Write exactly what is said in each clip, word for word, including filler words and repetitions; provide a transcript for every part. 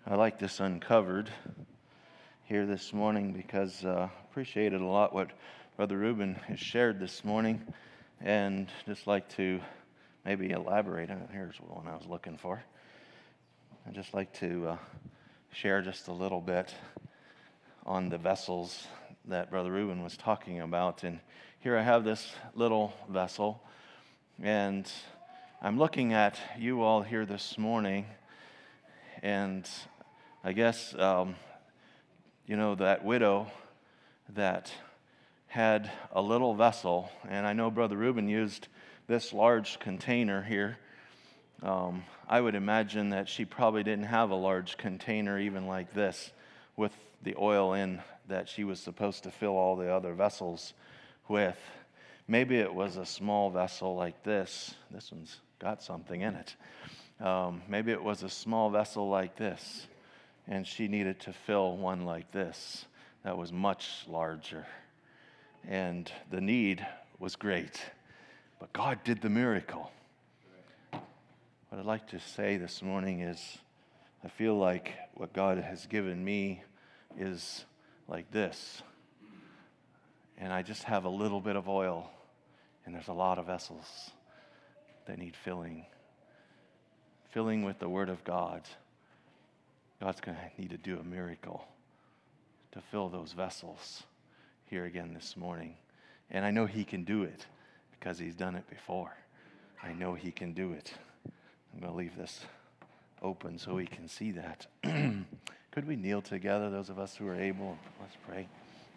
I like this uncovered here this morning because I uh, appreciated a lot what Brother Reuben has shared this morning, and just like to maybe elaborate on it. Here's one I was looking for. I'd just like to uh, share just a little bit on the vessels that Brother Reuben was talking about. And here I have this little vessel, and I'm looking at you all here this morning, and I guess, um, you know, that widow that had a little vessel, and I know Brother Reuben used this large container here. Um, I would imagine that she probably didn't have a large container even like this with the oil in that she was supposed to fill all the other vessels with. Maybe it was a small vessel like this. This one's got something in it. Um, maybe it was a small vessel like this, and she needed to fill one like this that was much larger. And the need was great, but God did the miracle. What I'd like to say this morning is I feel like what God has given me is like this. And I just have a little bit of oil, and there's a lot of vessels that need filling. Filling with the Word of God. God's going to need to do a miracle to fill those vessels here again this morning. And I know He can do it because He's done it before. I know He can do it. I'm going to leave this open so we can see that. Could we kneel together, those of us who are able? Let's pray.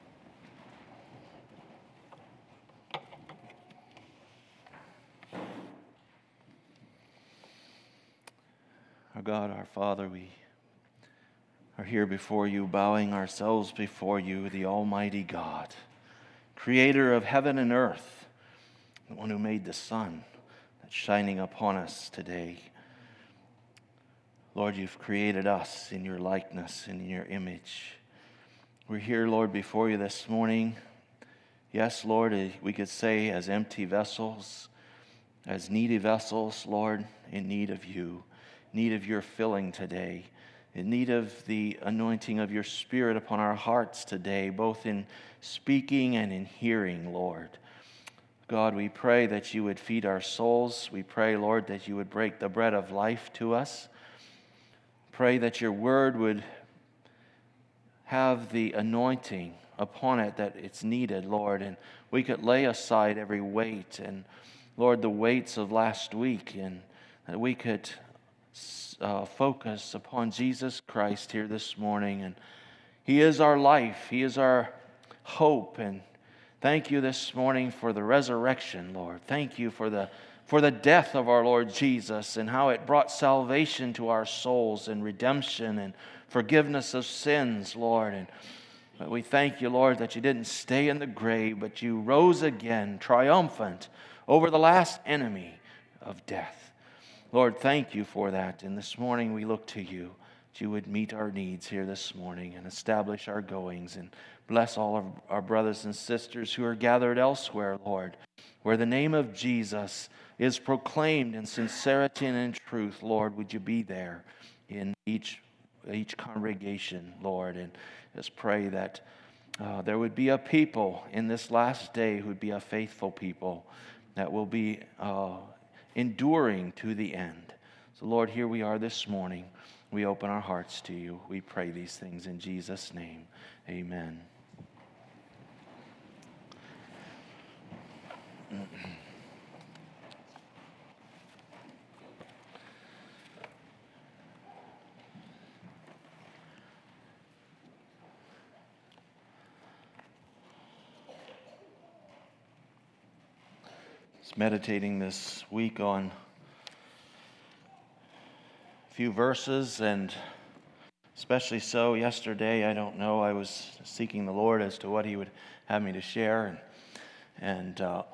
Our God, our Father, we are here before you, bowing ourselves before you, the Almighty God, creator of heaven and earth, the one who made the sun that's shining upon us today. Lord, you've created us in your likeness and in your image. We're here, Lord, before you this morning. Yes, Lord, we could say as empty vessels, as needy vessels, Lord, in need of you, need of your filling today, in need of the anointing of your Spirit upon our hearts today, both in speaking and in hearing, Lord. God, we pray that you would feed our souls. We pray, Lord, that you would break the bread of life to us. Pray that your word would have the anointing upon it that it's needed, Lord, and we could lay aside every weight, and, Lord, the weights of last week, and that we could Uh, focus upon Jesus Christ here this morning. And He is our life. He is our hope. And thank you this morning for the resurrection, Lord. Thank you for the for the death of our Lord Jesus and how it brought salvation to our souls and redemption and forgiveness of sins, Lord. And but we thank you, Lord, that you didn't stay in the grave, but you rose again, triumphant over the last enemy of death. Lord, thank you for that. And this morning we look to you, that you would meet our needs here this morning and establish our goings and bless all of our brothers and sisters who are gathered elsewhere, Lord, where the name of Jesus is proclaimed in sincerity and in truth. Lord, would you be there in each, each congregation, Lord, and just pray that uh, there would be a people in this last day who would be a faithful people that will be uh, enduring to the end. So, Lord, here we are this morning. We open our hearts to you. We pray these things in Jesus' name. Amen. Meditating this week on a few verses, and especially so yesterday, I don't know, I was seeking the Lord as to what He would have me to share, and, and uh,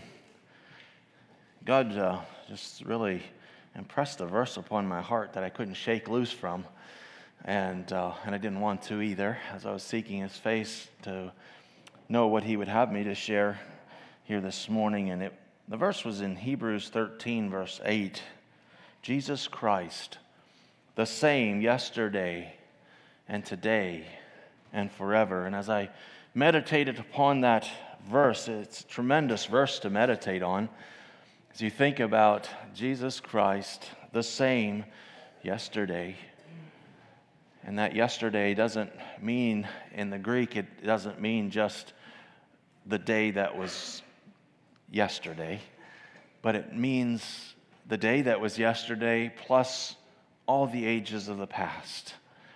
God uh, just really impressed a verse upon my heart that I couldn't shake loose from, and uh, and I didn't want to either, as I was seeking His face to know what He would have me to share here this morning. And it The verse was in Hebrews thirteen, verse eight. Jesus Christ, the same yesterday and today and forever. And as I meditated upon that verse, it's a tremendous verse to meditate on. As you think about Jesus Christ, the same yesterday. And that yesterday doesn't mean, in the Greek, it doesn't mean just the day that was yesterday, but it means the day that was yesterday plus all the ages of the past.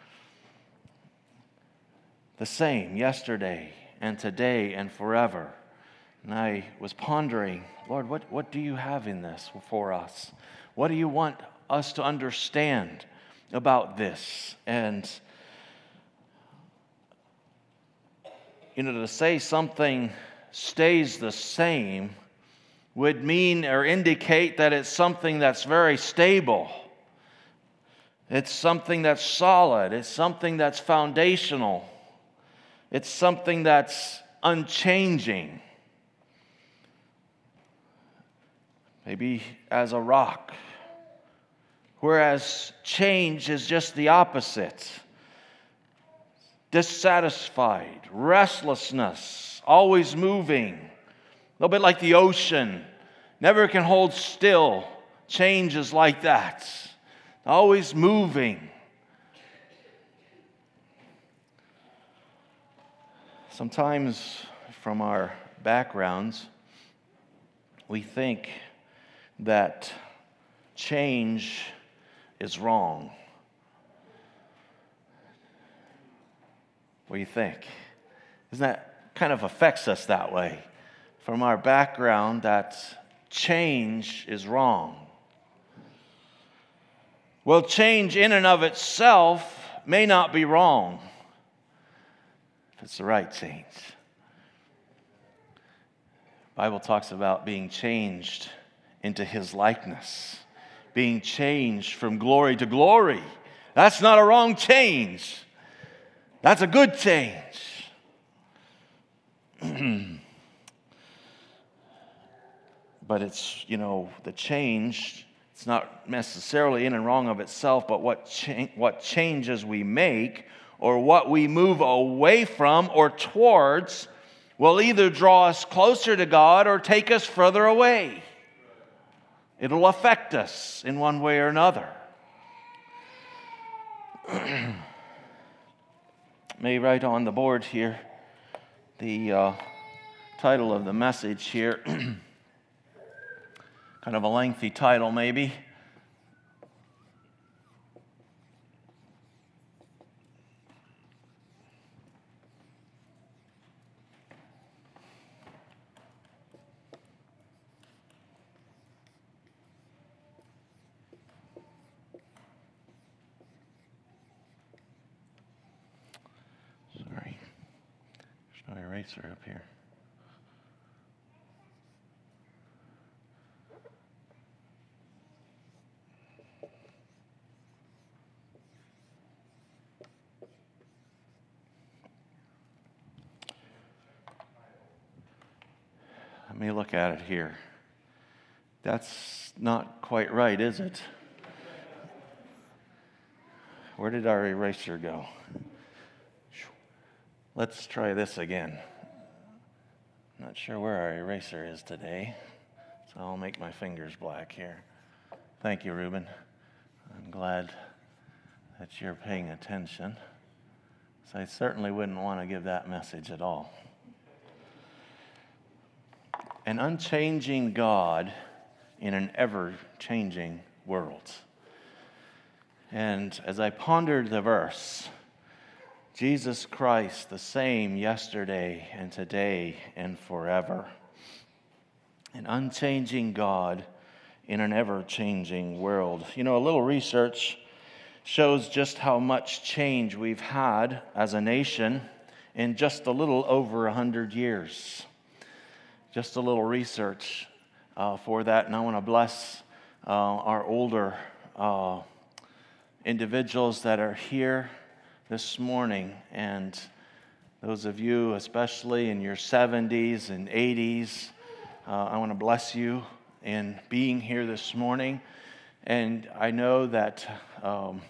The same yesterday and today and forever. And I was pondering, Lord, what, what do you have in this for us? What do you want us to understand about this? And, you know, to say something stays the same would mean or indicate that it's something that's very stable. It's something that's solid. It's something that's foundational. It's something that's unchanging. Maybe as a rock. Whereas change is just the opposite. Dissatisfied, restlessness, always moving. A little bit like the ocean. Never can hold still. Change is like that. Always moving. Sometimes from our backgrounds, we think that change is wrong. What do you think? Isn't that kind of affects us that way? From our background, that change is wrong. Well, change in and of itself may not be wrong if it's the right change. The Bible talks about being changed into His likeness, being changed from glory to glory. That's not a wrong change. That's a good change. But it's, you know, the change, it's not necessarily in and wrong of itself, but what cha- what changes we make or what we move away from or towards will either draw us closer to God or take us further away. It'll affect us in one way or another. May write on the board here the uh, title of the message here. Kind of a lengthy title, maybe. Sorry, there's no eraser up here. Let me look at it here. That's not quite right, is it? Where did our eraser go? Let's try this again. Not sure where our eraser is today, so I'll make my fingers black here. Thank you, Reuben. I'm glad that you're paying attention. So I certainly wouldn't want to give that message at all. An unchanging God in an ever-changing world. And as I pondered the verse, Jesus Christ, the same yesterday and today and forever. An unchanging God in an ever-changing world. You know, a little research shows just how much change we've had as a nation in just a little over a hundred years. Just a little research uh, for that, and I want to bless uh, our older uh, individuals that are here this morning, and those of you, especially in your seventies and eighties, uh, I want to bless you in being here this morning. And I know that um,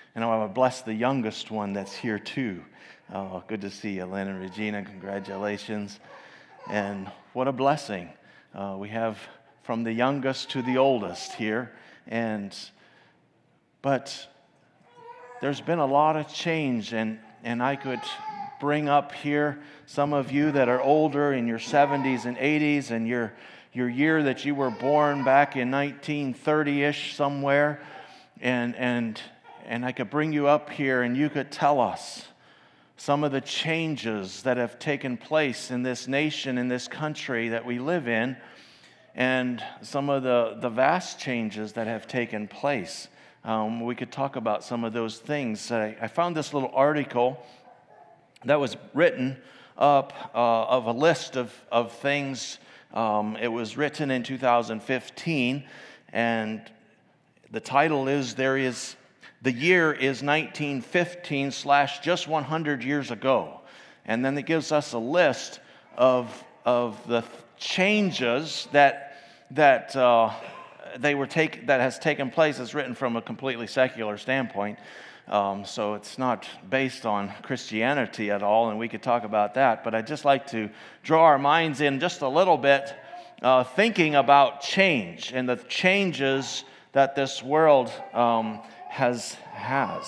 And I want to bless the youngest one that's here too. Oh, good to see you, Lynn and Regina. Congratulations. And what a blessing. Uh, we have from the youngest to the oldest here. And but there's been a lot of change, and, and I could bring up here some of you that are older in your seventies and eighties, and your your year that you were born back in nineteen thirty-ish somewhere, and and and I could bring you up here and you could tell us some of the changes that have taken place in this nation, in this country that we live in, and some of the, the vast changes that have taken place. Um, we could talk about some of those things. I, I found this little article that was written up uh, of a list of, of things. Um, it was written in two thousand fifteen, and the title is, there is, the year is nineteen fifteen slash just one hundred years ago. And then it gives us a list of, of the changes that, that, uh, they were take, that has taken place. It's written from a completely secular standpoint. Um, so it's not based on Christianity at all, and we could talk about that. But I'd just like to draw our minds in just a little bit, uh, thinking about change and the changes that this world um, has has.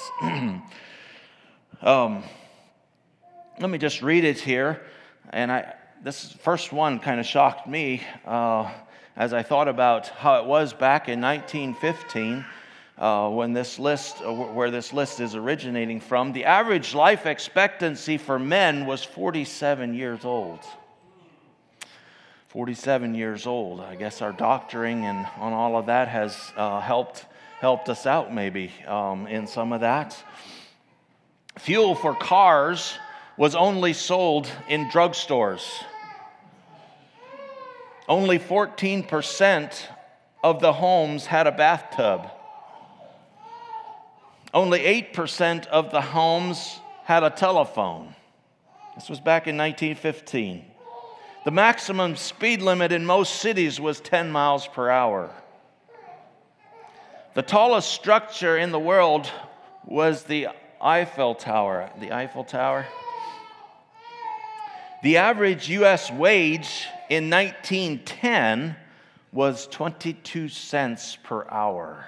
um, let me just read it here, and I this first one kind of shocked me uh, as I thought about how it was back in nineteen fifteen. Uh, when this list, uh, where this list is originating from, the average life expectancy for men was forty-seven years old. forty-seven years old. I guess our doctoring and on all of that has uh, helped helped us out maybe um, in some of that. Fuel for cars was only sold in drugstores. Only fourteen percent of the homes had a bathtub. Only eight percent of the homes had a telephone. This was back in nineteen fifteen. The maximum speed limit in most cities was ten miles per hour. The tallest structure in the world was the Eiffel Tower. The Eiffel Tower. The average U S wage in nineteen ten was twenty-two cents per hour.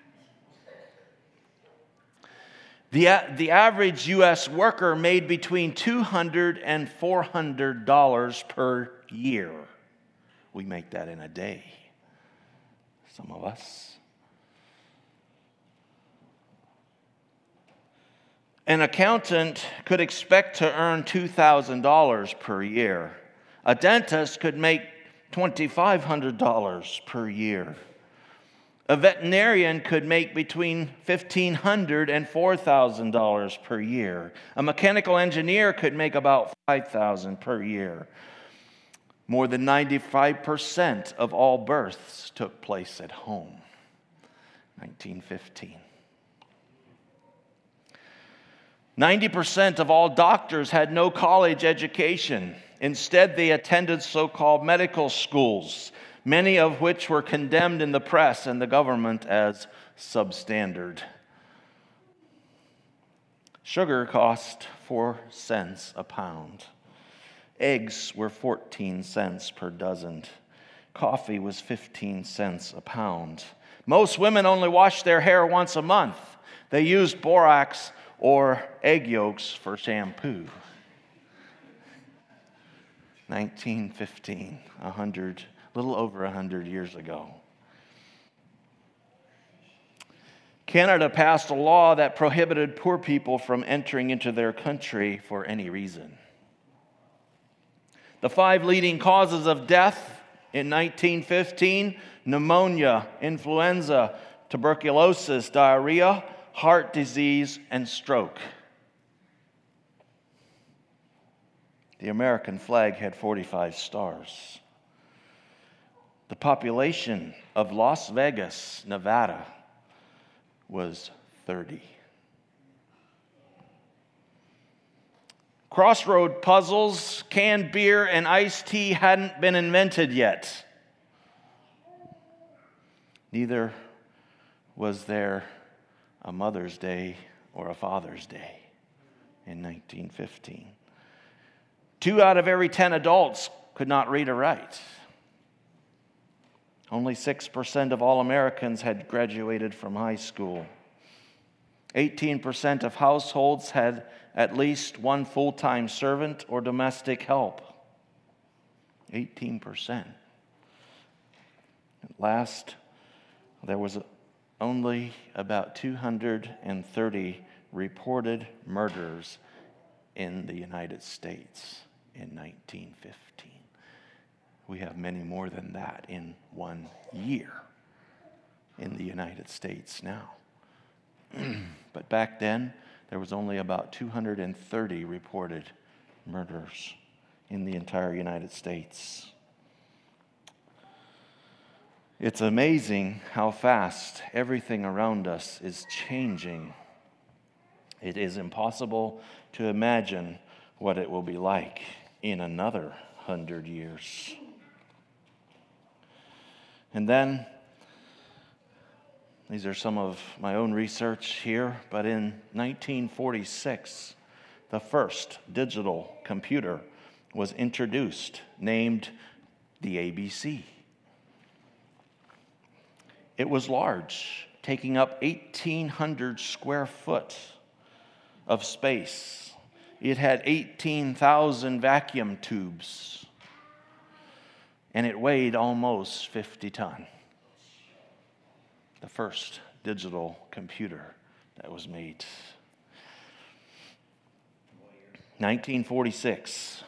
The, the average U S worker made between two hundred dollars and four hundred dollars per year. We make that in a day, some of us. An accountant could expect to earn two thousand dollars per year. A dentist could make two thousand five hundred dollars per year. A veterinarian could make between fifteen hundred dollars and four thousand dollars per year. A mechanical engineer could make about five thousand dollars per year. More than ninety-five percent of all births took place at home. nineteen fifteen. ninety percent of all doctors had no college education. Instead, they attended so-called medical schools, many of which were condemned in the press and the government as substandard. Sugar cost four cents a pound. Eggs were fourteen cents per dozen. Coffee was fifteen cents a pound. Most women only washed their hair once a month. They used borax or egg yolks for shampoo. nineteen fifteen, a hundred, little over a hundred years ago. Canada passed a law that prohibited poor people from entering into their country for any reason. The five leading causes of death in nineteen fifteen: pneumonia, influenza, tuberculosis, diarrhea, heart disease, and stroke. The American flag had forty-five stars. The population of Las Vegas, Nevada, was thirty. Crossroad puzzles, canned beer, and iced tea hadn't been invented yet. Neither was there a Mother's Day or a Father's Day in nineteen fifteen. Two out of every ten adults could not read or write. Only six percent of all Americans had graduated from high school. eighteen percent of households had at least one full-time servant or domestic help. eighteen percent. At last, there was only about two hundred thirty reported murders in the United States in nineteen fifteen. We have many more than that in one year in the United States now. But back then, there was only about two hundred thirty reported murders in the entire United States. It's amazing how fast everything around us is changing. It is impossible to imagine what it will be like in another hundred years. And then, these are some of my own research here, but in nineteen forty-six, the first digital computer was introduced, named the A B C. It was large, taking up eighteen hundred square foot of space. It had eighteen thousand vacuum tubes, and it weighed almost fifty tons. The first digital computer that was made. nineteen forty-six.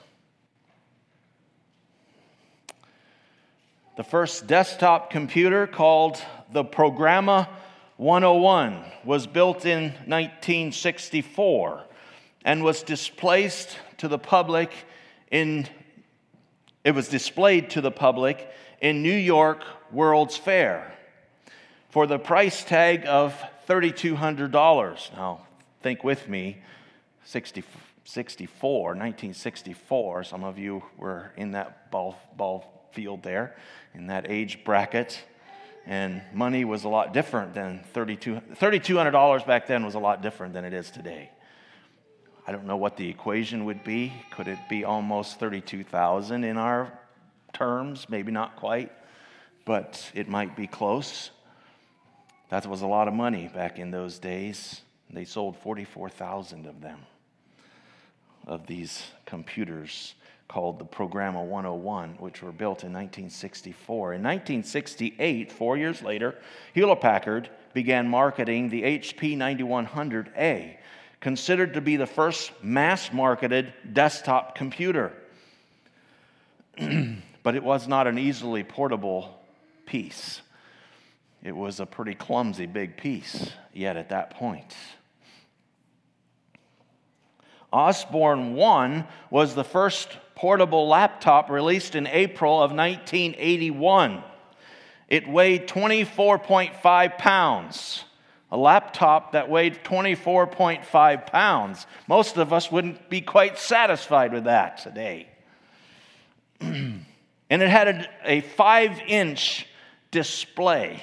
The first desktop computer, called the Programma one oh one, was built in nineteen sixty-four and was displayed to the public in it was displayed to the public in New York World's Fair for the price tag of three thousand two hundred dollars. Now, think with me, sixty, sixty-four, nineteen sixty-four, some of you were in that ball, ball field there, in that age bracket, and money was a lot different than thirty-two hundred dollars back then was a lot different than it is today. I don't know what the equation would be. Could it be almost thirty-two thousand in our terms? Maybe not quite, but it might be close. That was a lot of money back in those days. They sold forty-four thousand of them, of these computers called the Programma one oh one, which were built in nineteen sixty-four. In nineteen sixty-eight, four years later, Hewlett-Packard began marketing the H P ninety-one hundred A, considered to be the first mass-marketed desktop computer. But it was not an easily portable piece. It was a pretty clumsy big piece, yet at that point. Osborne one was the first portable laptop released in April of nineteen eighty-one. It weighed twenty-four point five pounds. A laptop that weighed twenty-four point five pounds. Most of us wouldn't be quite satisfied with that today. And it had a, a five-inch display.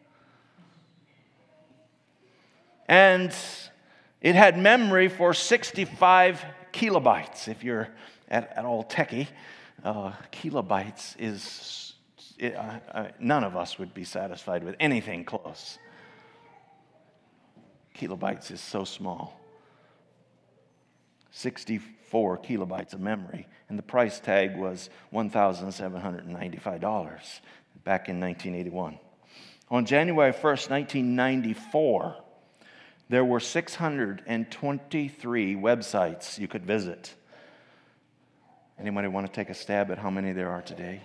And it had memory for sixty-five kilobytes. If you're at, at all techie, uh, kilobytes is, it, uh, uh, none of us would be satisfied with anything close. Kilobytes is so small. sixty-four kilobytes of memory. And the price tag was one thousand seven hundred ninety-five dollars back in nineteen eighty-one. On January first, nineteen ninety-four, there were six hundred twenty-three websites you could visit. Anybody want to take a stab at how many there are today?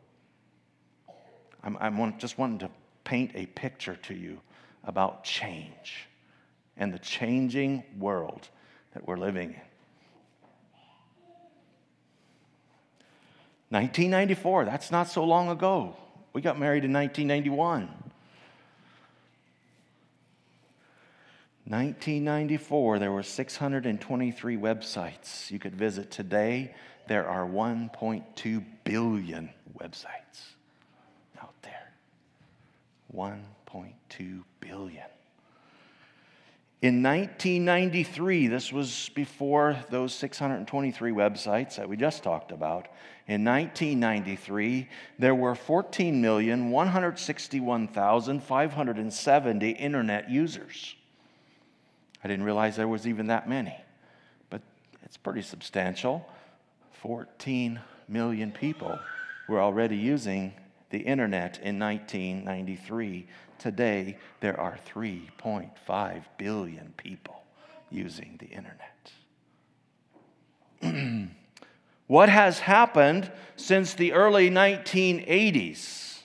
I'm, I'm just wanting to paint a picture to you about change and the changing world that we're living in. nineteen ninety-four, that's not so long ago. We got married in nineteen ninety-one. nineteen ninety-four, there were six hundred twenty-three websites you could visit. Today, there are one point two billion websites out there. one point two billion. In nineteen ninety-three, this was before those six hundred twenty-three websites that we just talked about. In nineteen ninety-three, there were fourteen million, one hundred sixty-one thousand, five hundred seventy internet users. I didn't realize there was even that many, but it's pretty substantial. fourteen million people were already using the internet in nineteen ninety-three. Today, there are three point five billion people using the internet. What has happened since the early nineteen eighties?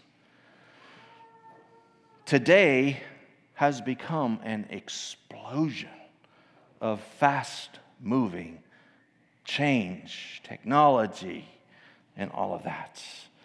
Today has become an explosion of fast-moving change, technology, and all of that.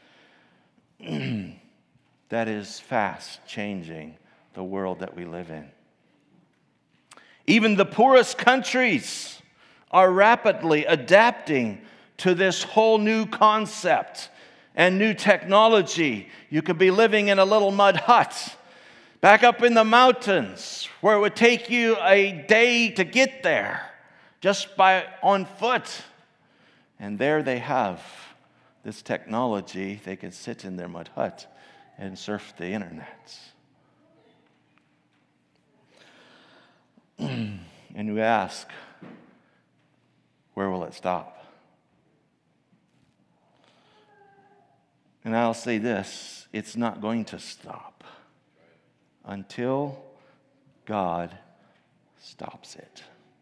That is fast changing the world that we live in. Even the poorest countries are rapidly adapting to this whole new concept and new technology. You could be living in a little mud hut back up in the mountains where it would take you a day to get there just by on foot. And there they have this technology. They can sit in their mud hut and surf the internet. And we ask, where will it stop? And I'll say this, it's not going to stop until God stops it.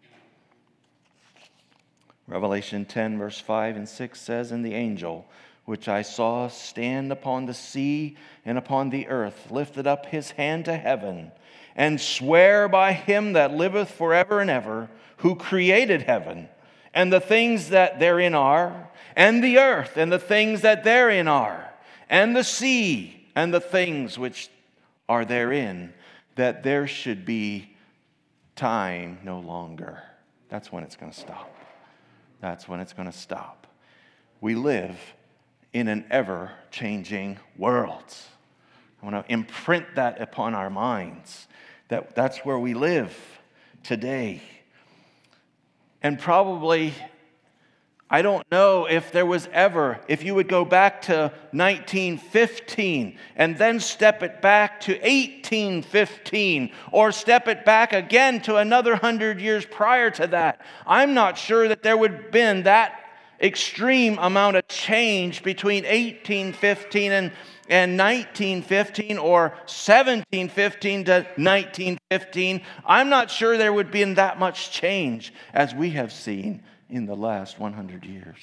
Revelation ten, verse five and six says, "And the angel which I saw stand upon the sea and upon the earth lifted up his hand to heaven, and swear by him that liveth forever and ever, who created heaven, and the things that therein are, and the earth, and the things that therein are, and the sea, and the things which are therein, that there should be time no longer." That's when it's going to stop. That's when it's going to stop. We live in an ever-changing world. I want to imprint that upon our minds, that that's where we live today. And probably, I don't know if there was ever, if you would go back to nineteen fifteen and then step it back to eighteen fifteen or step it back again to another hundred years prior to that, I'm not sure that there would have been that extreme amount of change between eighteen fifteen and, and nineteen fifteen or seventeen fifteen to nineteen fifteen. I'm not sure there would be that much change as we have seen in the last one hundred years.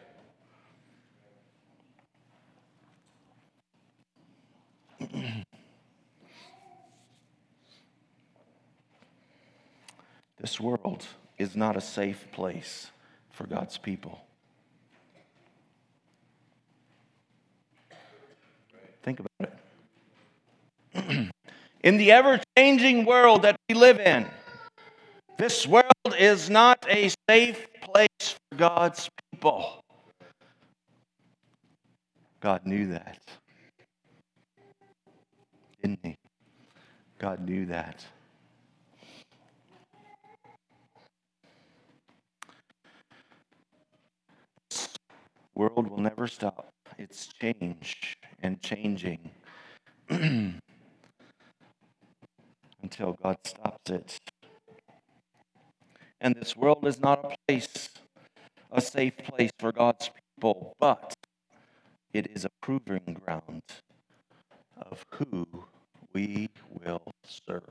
This world is not a safe place for God's people. Think about it. In the ever-changing world that we live in, this world is not a safe place for God's people. God knew that. Didn't he? God knew that. This world will never stop its change and changing until God stops it. And this world is not a place, a safe place for God's people, but it is a proving ground of who we will serve.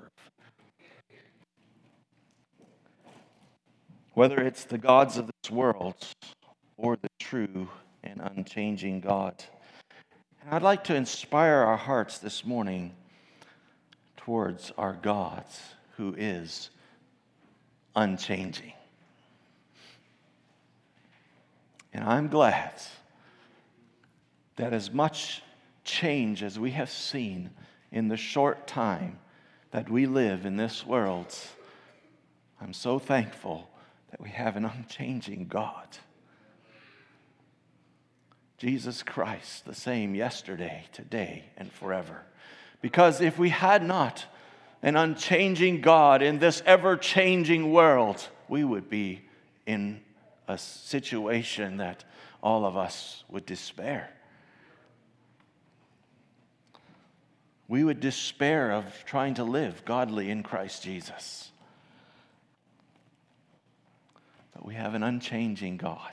Whether it's the gods of this world or the true and unchanging God. And I'd like to inspire our hearts this morning towards our God who is unchanging. And I'm glad that as much change as we have seen in the short time that we live in this world, I'm so thankful that we have an unchanging God. Jesus Christ, the same yesterday, today, and forever. Because if we had not an unchanging God in this ever-changing world, we would be in a situation that all of us would despair. We would despair of trying to live godly in Christ Jesus. But we have an unchanging God.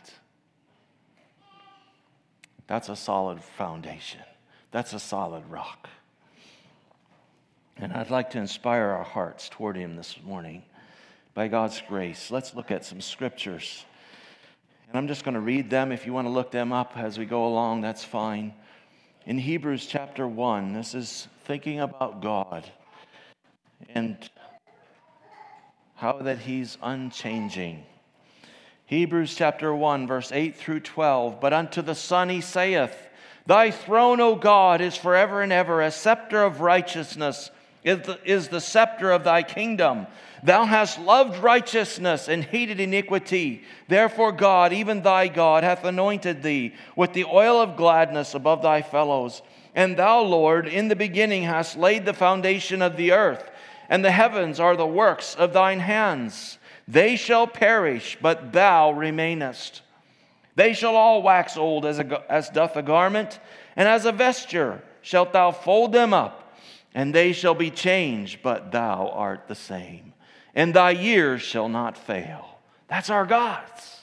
That's a solid foundation. That's a solid rock. And I'd like to inspire our hearts toward Him this morning. By God's grace, let's look at some scriptures. And I'm just going to read them. If you want to look them up as we go along, that's fine. In Hebrews chapter one, this is thinking about God and how that He's unchanging. Hebrews chapter one, verse eight through twelve. But unto the Son He saith, Thy throne, O God, is forever and ever. A scepter of righteousness is the, is the scepter of Thy kingdom. Thou hast loved righteousness and hated iniquity. Therefore God, even Thy God, hath anointed Thee with the oil of gladness above Thy fellows. And Thou, Lord, in the beginning hast laid the foundation of the earth, and the heavens are the works of Thine hands. They shall perish, but Thou remainest. They shall all wax old as, a, as doth a garment, and as a vesture shalt Thou fold them up, and they shall be changed, but Thou art the same. And Thy years shall not fail. That's our God's.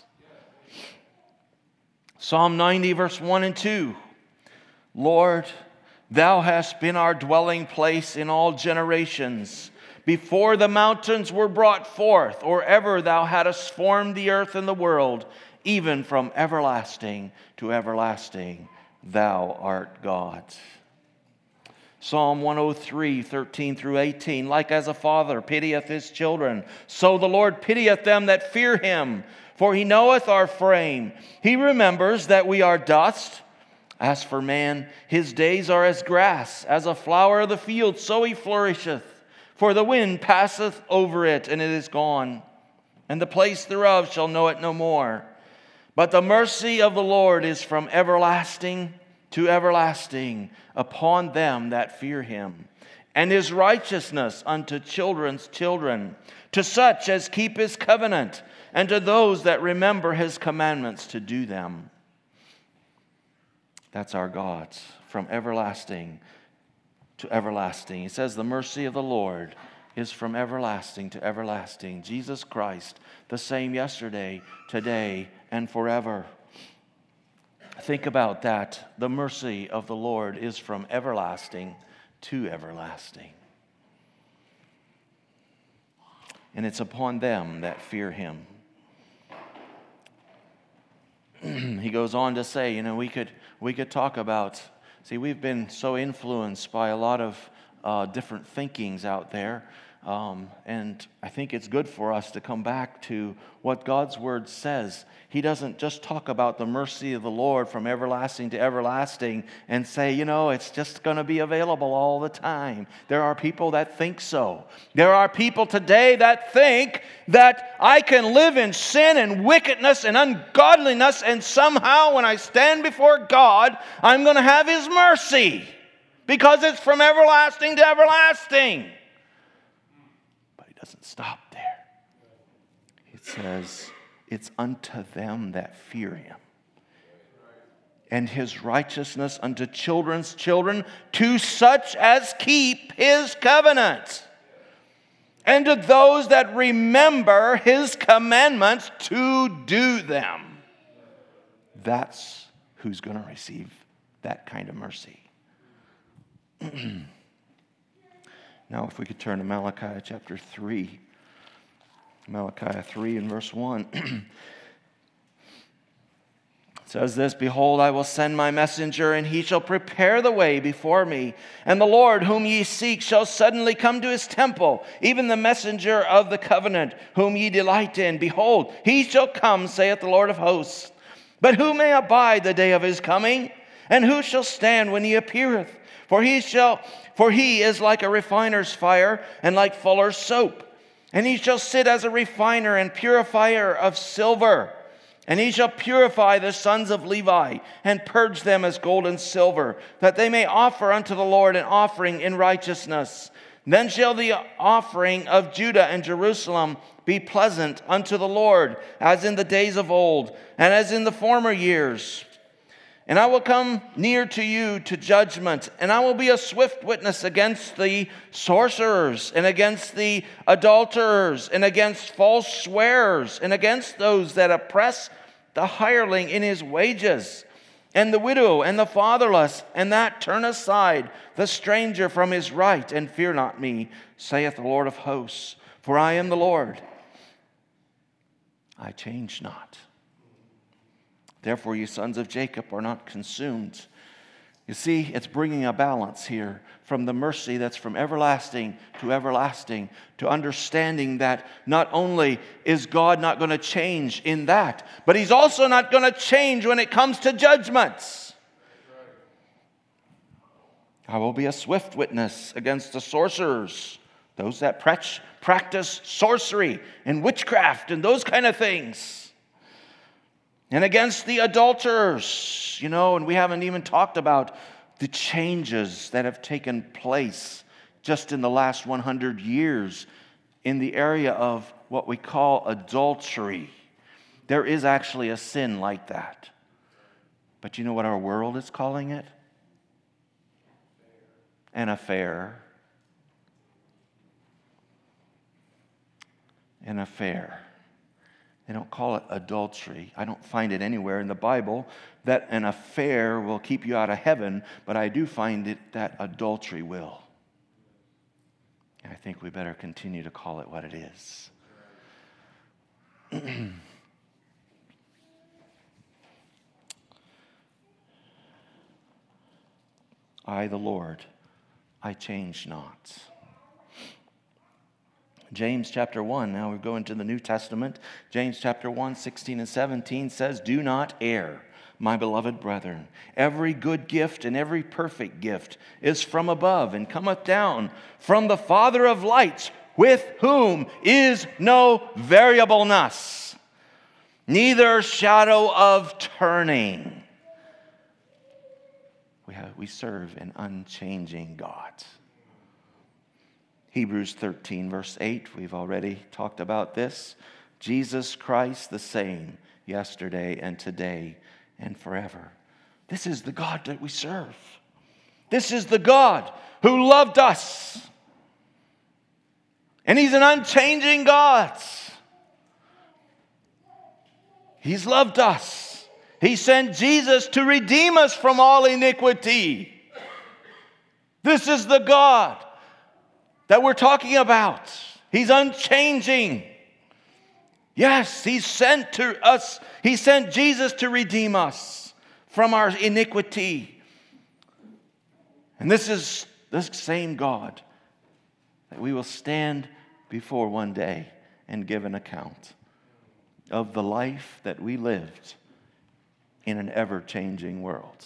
Psalm ninety, verse one and two. Lord, Thou hast been our dwelling place in all generations. Before the mountains were brought forth, or ever Thou hadst formed the earth and the world, even from everlasting to everlasting, Thou art God. Psalm one oh three, thirteen through eighteen. Like as a father pitieth his children, so the Lord pitieth them that fear Him. For He knoweth our frame. He remembers that we are dust. As for man, his days are as grass, as a flower of the field, so he flourisheth. For the wind passeth over it, and it is gone, and the place thereof shall know it no more. But the mercy of the Lord is from everlasting to everlasting upon them that fear Him, and His righteousness unto children's children, to such as keep His covenant, and to those that remember His commandments to do them. That's our God, from everlasting to everlasting. He says the mercy of the Lord is from everlasting to everlasting. Jesus Christ, the same yesterday, today, and forever. Think about that. The mercy of the Lord is from everlasting to everlasting. And it's upon them that fear Him. He goes on to say, you know, we could we could talk about, see, we've been so influenced by a lot of uh, different thinkings out there. Um, and I think it's good for us to come back to what God's Word says. He doesn't just talk about the mercy of the Lord from everlasting to everlasting and say, you know, it's just going to be available all the time. There are people that think so. There are people today that think that I can live in sin and wickedness and ungodliness, and somehow when I stand before God, I'm going to have His mercy because it's from everlasting to everlasting. Doesn't stop there. It says, it's unto them that fear Him, and His righteousness unto children's children, to such as keep His covenant, and to those that remember His commandments to do them. That's who's going to receive that kind of mercy. Now, if we could turn to Malachi chapter three. Malachi three and verse one. It says this, Behold, I will send my messenger, and he shall prepare the way before me. And the Lord whom ye seek shall suddenly come to His temple, even the messenger of the covenant, whom ye delight in. Behold, he shall come, saith the Lord of hosts. But who may abide the day of His coming? And who shall stand when He appeareth? For he shall, for he is like a refiner's fire, and like fuller's soap. And he shall sit as a refiner and purifier of silver. And he shall purify the sons of Levi, and purge them as gold and silver, that they may offer unto the Lord an offering in righteousness. Then shall the offering of Judah and Jerusalem be pleasant unto the Lord, as in the days of old, and as in the former years. And I will come near to you to judgment, and I will be a swift witness against the sorcerers, and against the adulterers, and against false swearers, and against those that oppress the hireling in his wages, and the widow, and the fatherless, and that turn aside the stranger from his right, and fear not me, saith the Lord of hosts. For I am the Lord, I change not. Therefore, you sons of Jacob are not consumed. You see, it's bringing a balance here from the mercy that's from everlasting to everlasting, to understanding that not only is God not going to change in that, but He's also not going to change when it comes to judgments. I will be a swift witness against the sorcerers, those that practice sorcery and witchcraft and those kind of things. And against the adulterers, you know, and we haven't even talked about the changes that have taken place just in the last one hundred years in the area of what we call adultery. There is actually a sin like that. But you know what our world is calling it? An affair. An affair. They don't call it adultery. I don't find it anywhere in the Bible that an affair will keep you out of heaven, but I do find it that adultery will. And I think we better continue to call it what it is. I, the Lord, I change not. James chapter one, now we go into the New Testament. James chapter one, sixteen and seventeen says, do not err, my beloved brethren. Every good gift and every perfect gift is from above and cometh down from the Father of lights, with whom is no variableness, neither shadow of turning. We have, we serve an unchanging God. Hebrews thirteen, verse eight, we've already talked about this. Jesus Christ the same yesterday and today and forever. This is the God that we serve. This is the God who loved us. And He's an unchanging God. He's loved us. He sent Jesus to redeem us from all iniquity. This is the God that we're talking about. He's unchanging. Yes, He sent to us, He sent Jesus to redeem us from our iniquity. And this is this same God that we will stand before one day and give an account of the life that we lived in an ever-changing world.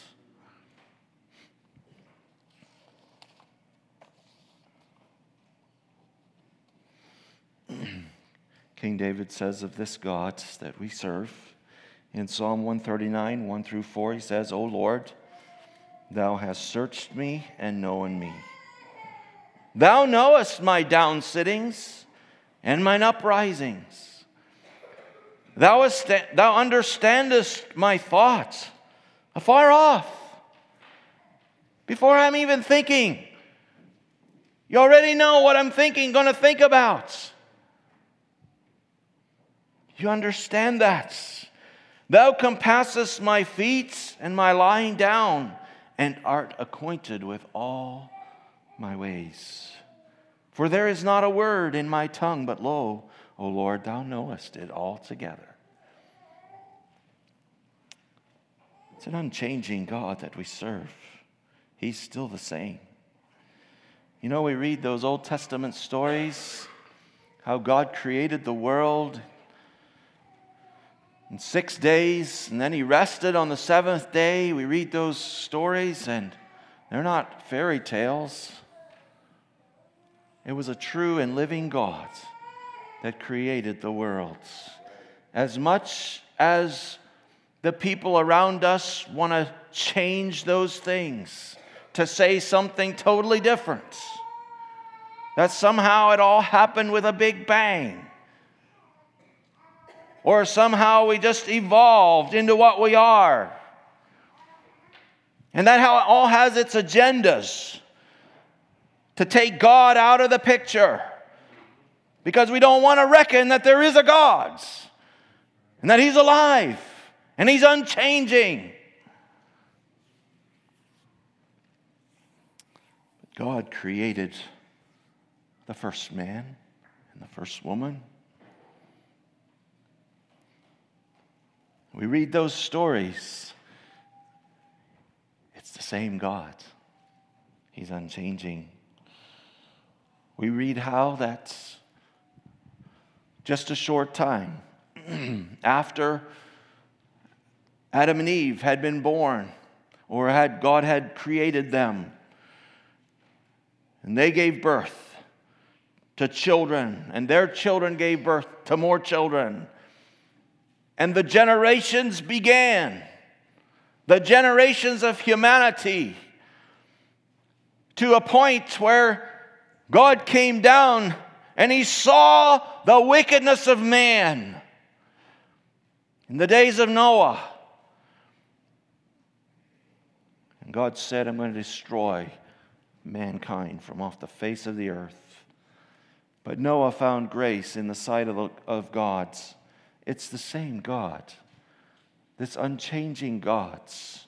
King David says of this God that we serve, in Psalm one thirty-nine, one through four, he says, O Lord, Thou hast searched me and known me. Thou knowest my downsittings and mine uprisings. Thou, est- thou understandest my thoughts afar off. Before I'm even thinking, you already know what I'm thinking, going to think about. You understand that. Thou compassest my feet and my lying down, and art acquainted with all my ways. For there is not a word in my tongue, but lo, O Lord, Thou knowest it altogether. It's an unchanging God that we serve. He's still the same. You know, we read those Old Testament stories, how God created the world in six days, and then He rested on the seventh day. We read those stories, and they're not fairy tales. It was a true and living God that created the world. As much as the people around us want to change those things to say something totally different, that somehow it all happened with a big bang. Or somehow we just evolved into what we are. And that how it all has its agendas to take God out of the picture. Because we don't want to reckon that there is a God. And that He's alive. And He's unchanging. God created the first man and the first woman. We read those stories. It's the same God. He's unchanging. We read how that just a short time after Adam and Eve had been born, or had God had created them, and they gave birth to children, and their children gave birth to more children. And the generations began, the generations of humanity, to a point where God came down and He saw the wickedness of man in the days of Noah. And God said, I'm going to destroy mankind from off the face of the earth. But Noah found grace in the sight of, of God. It's the same God, this unchanging God.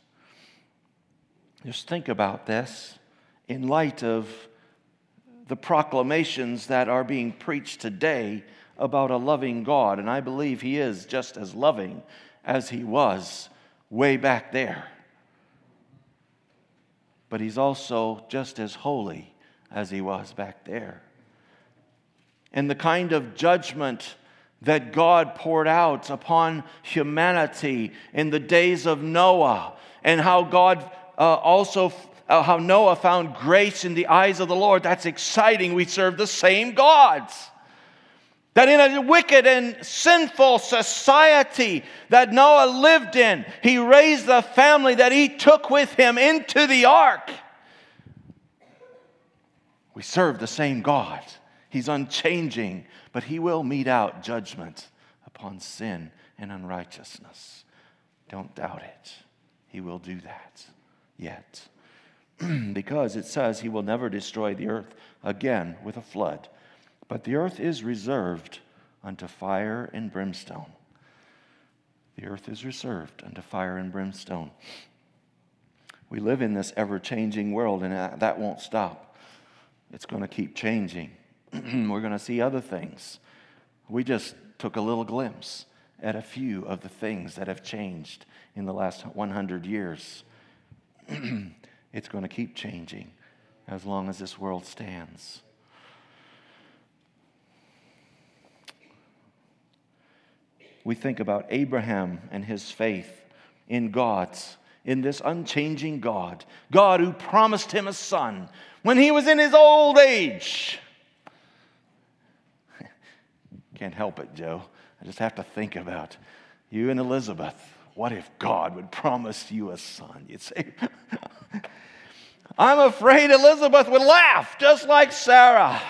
Just think about this in light of the proclamations that are being preached today about a loving God. And I believe He is just as loving as He was way back there. But He's also just as holy as He was back there. And the kind of judgment that God poured out upon humanity in the days of Noah, and how God uh, also, uh, how Noah found grace in the eyes of the Lord. That's exciting. We serve the same God. That in a wicked and sinful society that Noah lived in, he raised the family that he took with him into the ark. We serve the same God. He's unchanging, but He will mete out judgment upon sin and unrighteousness. Don't doubt it. He will do that yet. Because it says He will never destroy the earth again with a flood. But the earth is reserved unto fire and brimstone. The earth is reserved unto fire and brimstone. We live in this ever-changing world, and that won't stop. It's going to keep changing. We're going to see other things. We just took a little glimpse at a few of the things that have changed in the last one hundred years. It's going to keep changing as long as this world stands. We think about Abraham and his faith in God's, in this unchanging God. God who promised him a son when he was in his old age. Can't help it, Joe. I just have to think about you and Elizabeth. What if God would promise you a son? You'd say, I'm afraid Elizabeth would laugh, just like Sarah.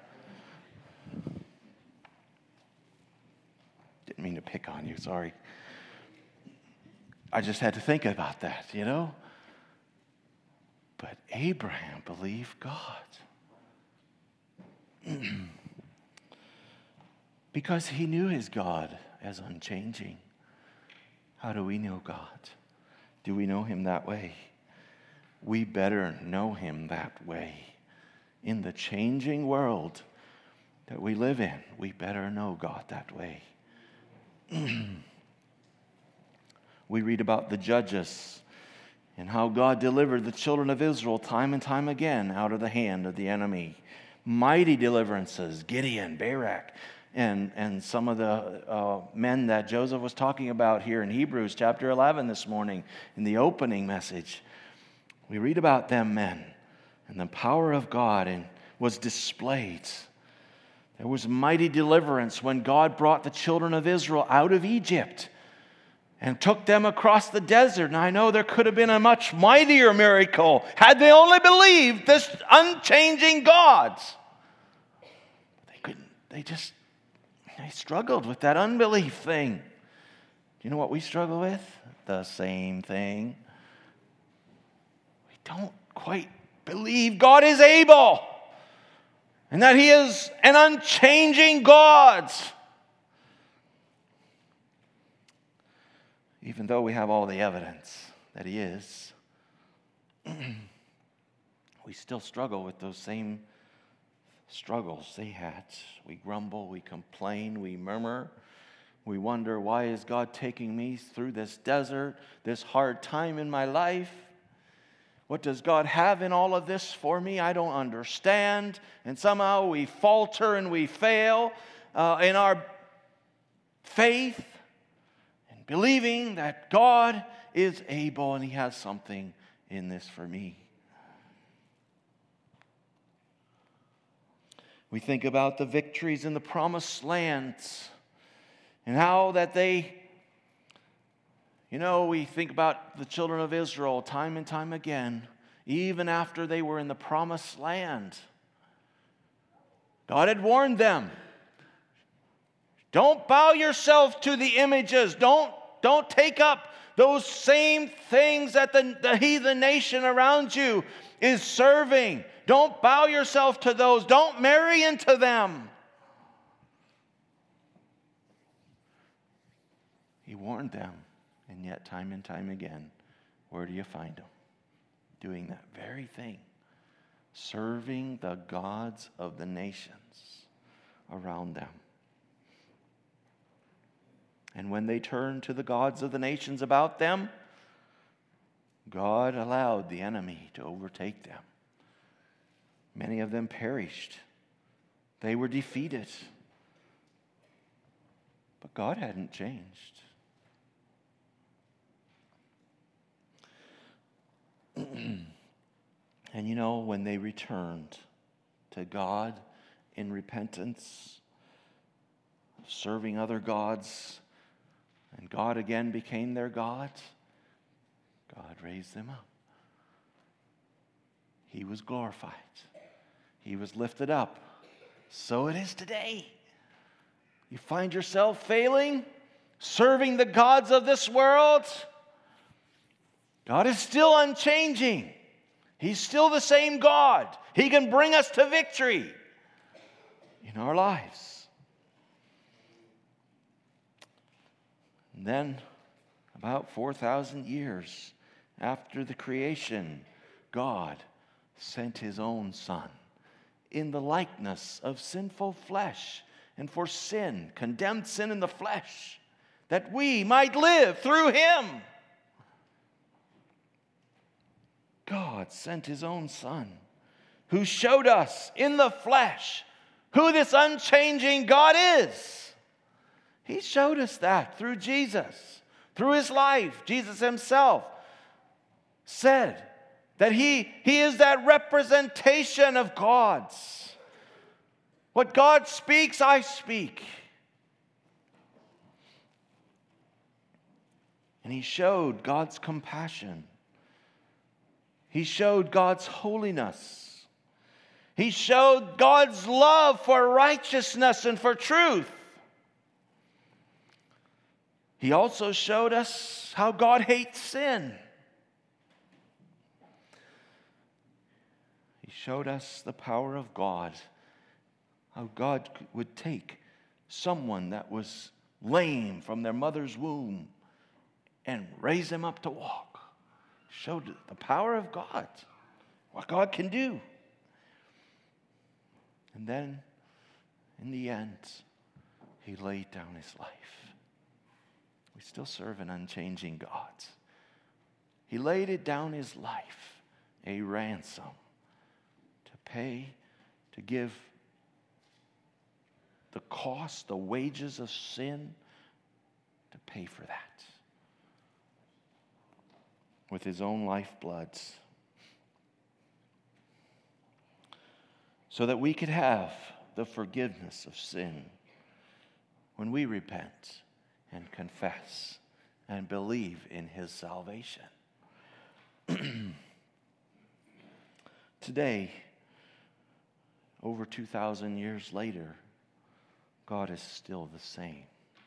Didn't mean to pick on you, sorry. I just had to think about that, you know? But Abraham believed God. Because he knew his God as unchanging. How do we know God? Do we know Him that way? We better know Him that way. In the changing world that we live in, we better know God that way. We read about the judges and how God delivered the children of Israel time and time again out of the hand of the enemy. Mighty deliverances, Gideon, Barak, and, and some of the uh, men that Joseph was talking about here in Hebrews chapter eleven this morning in the opening message. We read about them men and the power of God and was displayed. There was mighty deliverance when God brought the children of Israel out of Egypt and took them across the desert. And I know there could have been a much mightier miracle had they only believed this unchanging God. they just, they struggled with that unbelief thing. Do you know what we struggle with? The same thing. We don't quite believe God is able and that He is an unchanging God. Even though we have all the evidence that He is, we still struggle with those same struggles they had. We grumble, we complain, we murmur. We wonder, why is God taking me through this desert, this hard time in my life? What does God have in all of this for me? I don't understand. And somehow we falter and we fail uh, in our faith and believing that God is able and He has something in this for me. We think about the victories in the promised lands and how that they, you know, we think about the children of Israel time and time again, even after they were in the promised land. God had warned them, don't bow yourself to the images. Don't, don't take up those same things that the, the heathen nation around you is serving. Don't bow yourself to those. Don't marry into them. He warned them, and yet time and time again, where do you find them? Doing that very thing. Serving the gods of the nations around them. And when they turned to the gods of the nations about them, God allowed the enemy to overtake them. Many of them perished. They were defeated. But God hadn't changed. And you know, when they returned to God in repentance, serving other gods, and God again became their God, God raised them up. He was glorified. He was lifted up. So it is today. You find yourself failing, serving the gods of this world. God is still unchanging. He's still the same God. He can bring us to victory in our lives. And then, about four thousand years after the creation, God sent His own Son in the likeness of sinful flesh, and for sin, condemned sin in the flesh, that we might live through Him. God sent His own Son, who showed us in the flesh who this unchanging God is. He showed us that through Jesus, through His life. Jesus Himself said that He, he is that representation of God's. What God speaks, I speak. And He showed God's compassion. He showed God's holiness. He showed God's love for righteousness and for truth. He also showed us how God hates sin. He showed us the power of God, how God would take someone that was lame from their mother's womb and raise them up to walk. Showed the power of God, what God can do. And then, in the end, He laid down His life. We still serve an unchanging God. He laid it down His life, a ransom, to pay, to give the cost, the wages of sin, to pay for that. With His own lifeblood, so that we could have the forgiveness of sin when we repent and confess and believe in His salvation. Today, over two thousand years later, God is still the same.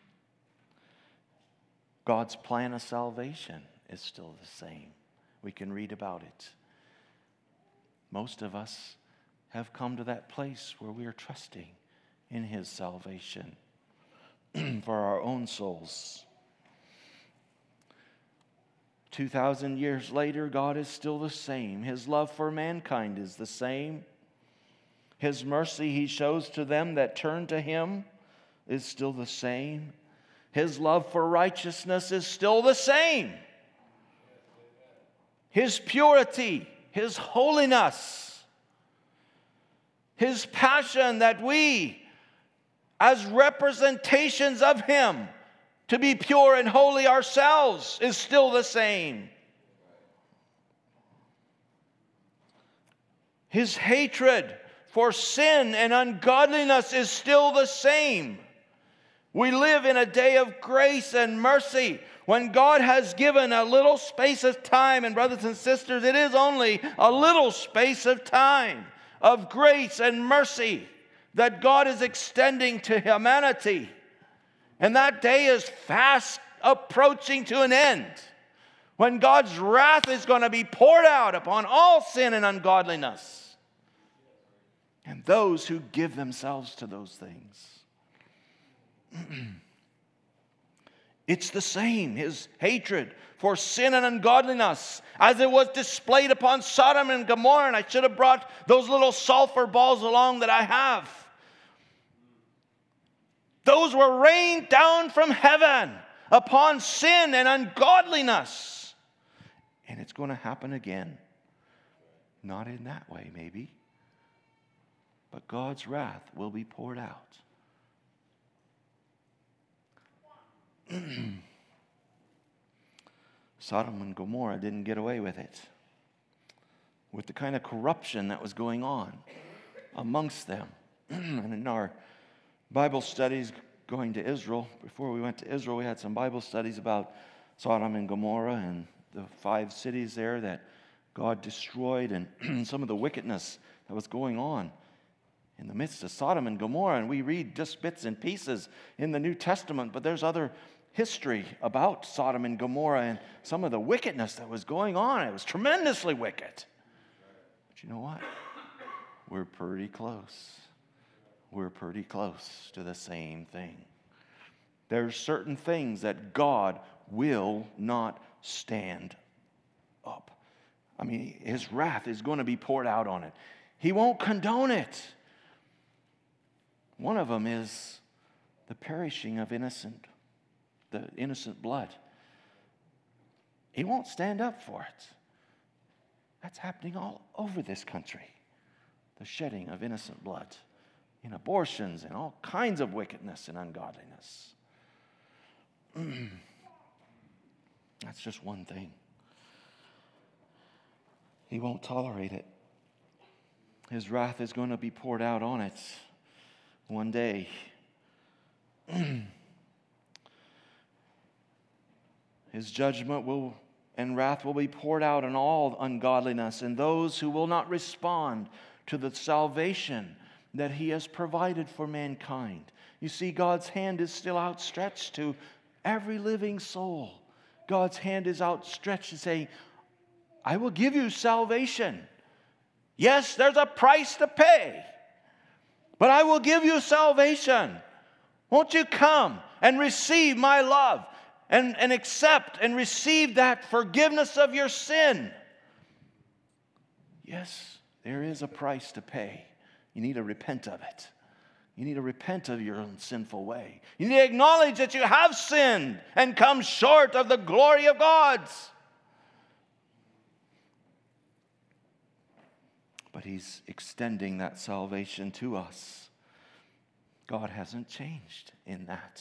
God's plan of salvation is still the same. We can read about it. Most of us have come to that place where we are trusting in His salvation for our own souls. Two thousand years later, God is still the same. His love for mankind is the same. His mercy He shows to them that turn to Him is still the same. His love for righteousness is still the same. His purity, His holiness, His passion that we, as representations of Him, to be pure and holy ourselves, is still the same. His hatred for sin and ungodliness is still the same. We live in a day of grace and mercy when God has given a little space of time, and brothers and sisters, it is only a little space of time of grace and mercy that God is extending to humanity. And that day is fast approaching to an end, when God's wrath is going to be poured out upon all sin and ungodliness and those who give themselves to those things. It's the same, His hatred for sin and ungodliness, as it was displayed upon Sodom and Gomorrah. And I should have brought those little sulfur balls along that I have. Those were rained down from heaven upon sin and ungodliness. And it's going to happen again. Not in that way, maybe. But God's wrath will be poured out. Sodom and Gomorrah didn't get away with it. With the kind of corruption that was going on amongst them. And in our Bible studies going to Israel, before we went to Israel, we had some Bible studies about Sodom and Gomorrah and the five cities there that God destroyed, and some of the wickedness that was going on in the midst of Sodom and Gomorrah. And we read just bits and pieces in the New Testament, but there's other history about Sodom and Gomorrah and some of the wickedness that was going on. It was tremendously wicked. But you know what? We're pretty close. We're pretty close to the same thing. There's certain things that God will not stand up. I mean, His wrath is going to be poured out on it. He won't condone it. One of them is the perishing of innocent, the innocent blood. He won't stand up for it. That's happening all over this country. The shedding of innocent blood in abortions and all kinds of wickedness and ungodliness. That's just one thing. He won't tolerate it. His wrath is going to be poured out on it one day. His judgment will and wrath will be poured out on all ungodliness and those who will not respond to the salvation that He has provided for mankind. You see, God's hand is still outstretched to every living soul. God's hand is outstretched to say, I will give you salvation. Yes, there's a price to pay, but I will give you salvation. Won't you come and receive my love and, and accept and receive that forgiveness of your sin? Yes, there is a price to pay. You need to repent of it. You need to repent of your own sinful way. You need to acknowledge that you have sinned and come short of the glory of God. But He's extending that salvation to us. God hasn't changed in that.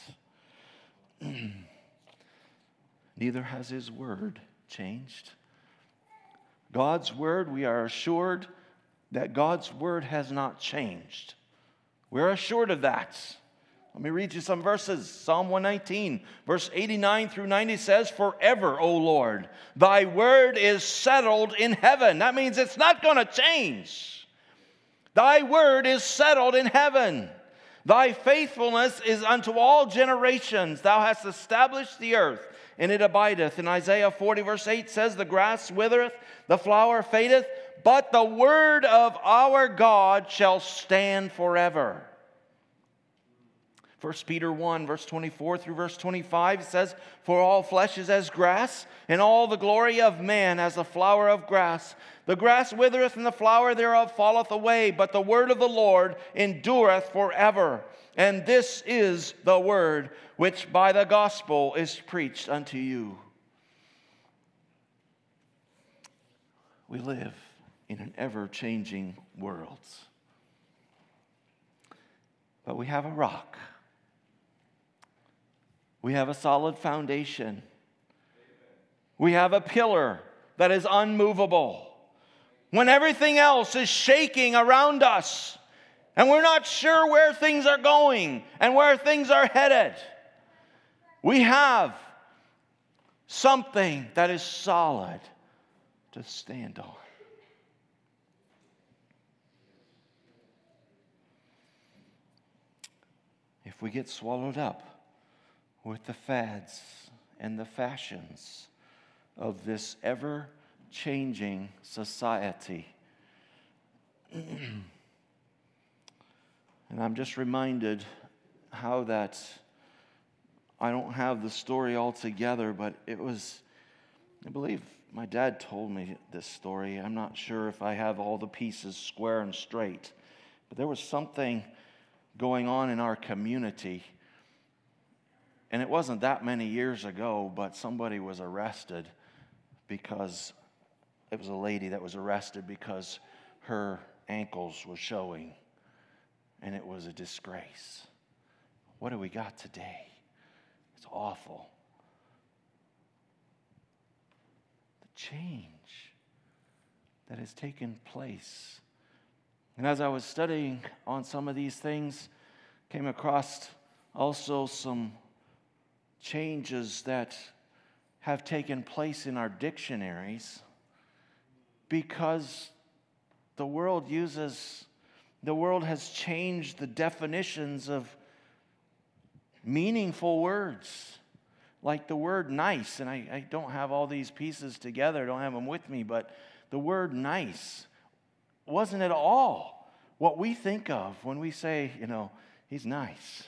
Neither has His word changed. God's word, we are assured that God's word has not changed. We're assured of that. Let me read you some verses. Psalm one nineteen, verse eighty-nine through ninety says, Forever, O Lord, thy word is settled in heaven. That means it's not going to change. Thy word is settled in heaven. Thy faithfulness is unto all generations. Thou hast established the earth, and it abideth. And Isaiah forty verse eight says, the grass withereth, the flower fadeth, but the word of our God shall stand forever. First Peter one verse twenty-four through verse twenty-five says, for all flesh is as grass, and all the glory of man as the flower of grass. The grass withereth, and the flower thereof falleth away, but the word of the Lord endureth forever. And this is the word which by the gospel is preached unto you. We live in an ever-changing world. But we have a rock. We have a solid foundation. We have a pillar that is unmovable. When everything else is shaking around us, and we're not sure where things are going and where things are headed, we have something that is solid to stand on. If we get swallowed up with the fads and the fashions of this ever-changing society, and I'm just reminded how that, I don't have the story all together, but it was, I believe my dad told me this story. I'm not sure if I have all the pieces square and straight, but there was something going on in our community. And it wasn't that many years ago, but somebody was arrested because, it was a lady that was arrested because her ankles were showing. And it was a disgrace. What do we got today? It's awful. The change that has taken place. And as I was studying on some of these things, came across also some changes that have taken place in our dictionaries, because the world uses, the world has changed the definitions of meaningful words, like the word nice. And I, I don't have all these pieces together, don't have them with me, but the word nice wasn't at all what we think of when we say, you know, he's nice.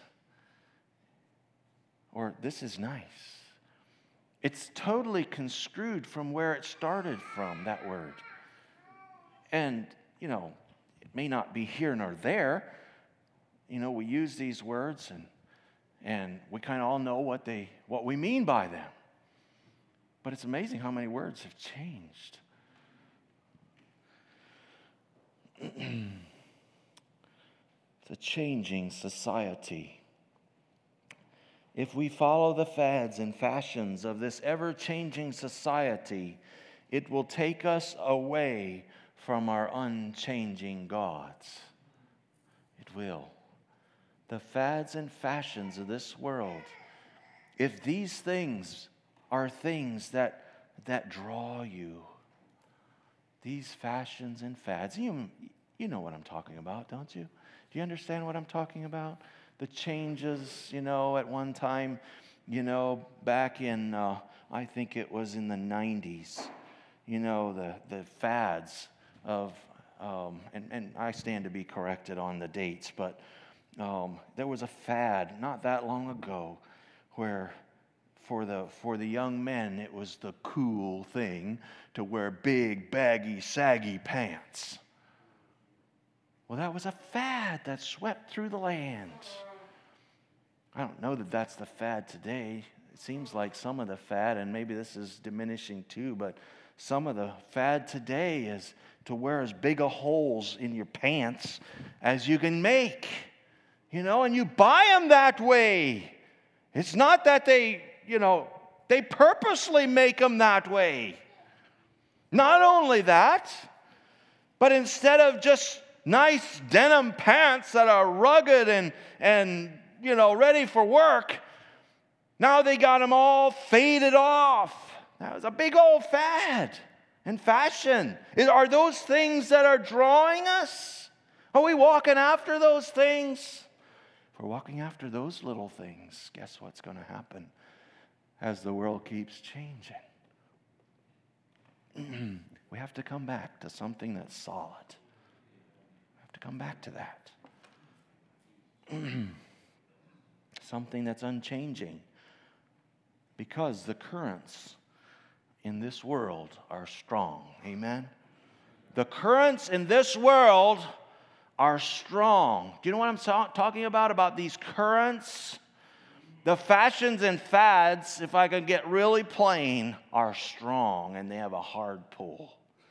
Or this is nice. It's totally construed from where it started from, that word. And, you know, it may not be here nor there. You know, we use these words and and we kind of all know what they what we mean by them. But it's amazing how many words have changed. It's a changing society. If we follow the fads and fashions of this ever-changing society, it will take us away from our unchanging gods. It will. The fads and fashions of this world, if these things are things that, that draw you, these fashions and fads, you, you know what I'm talking about, don't you? Do you understand what I'm talking about? The changes, you know, at one time, you know, back in, uh, I think it was in the nineties, you know, the, the fads of, um, and, and I stand to be corrected on the dates, but um, there was a fad not that long ago where for the, for the young men, it was the cool thing to wear big, baggy, saggy pants. Well, that was a fad that swept through the land. I don't know that that's the fad today. It seems like some of the fad, and maybe this is diminishing too, but some of the fad today is to wear as big a holes in your pants as you can make. You know, and you buy them that way. It's not that they, you know, they purposely make them that way. Not only that, but instead of just nice denim pants that are rugged and, and you know, ready for work, now they got them all faded off. That was a big old fad and fashion. Are those things that are drawing us? Are we walking after those things? if we're walking after those little things, guess what's going to happen as the world keeps changing? We have to come back to something that's solid. We have to come back to that. Something that's unchanging. Because the currents in this world are strong. Amen? The currents in this world are strong. Do you know what I'm ta- talking about? About these currents? The fashions and fads, if I can get really plain, are strong and they have a hard pull.